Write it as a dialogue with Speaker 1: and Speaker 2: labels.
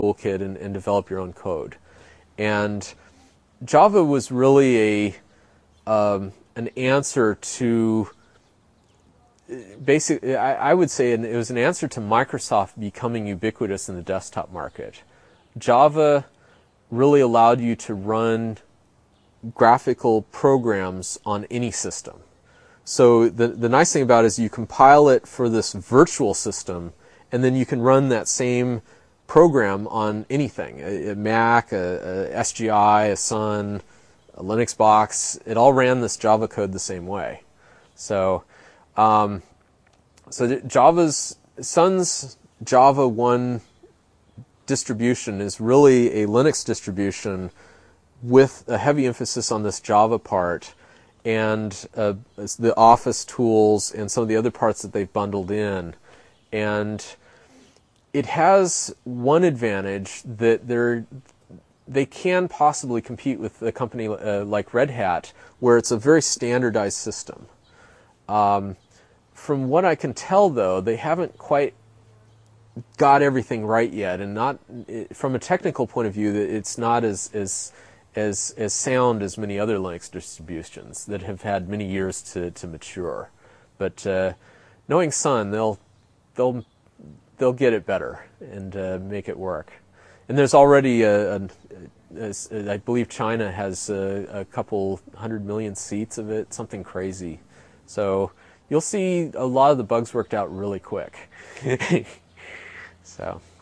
Speaker 1: toolkit and develop your own code. And Java was really an answer to basically, I would say it was an answer to Microsoft becoming ubiquitous in the desktop market. Java really allowed you to run graphical programs on any system. So the nice thing about it is you compile it for this virtual system, and then you can run that same program on anything, a Mac, a SGI, a Sun, a Linux box. It all ran this Java code the same way. So, Sun's Java 1 distribution is really a Linux distribution with a heavy emphasis on this Java part and the Office tools and some of the other parts that they've bundled in. And it has one advantage that they can possibly compete with a company like Red Hat, where it's a very standardized system. From what I can tell, though, they haven't quite got everything right yet, and not from a technical point of view, it's not as sound as many other Linux distributions that have had many years to mature. But knowing Sun, they'll get it better and make it work. And there's already I believe China has a couple 100 million seats of it, something crazy. So you'll see a lot of the bugs worked out really quick. So.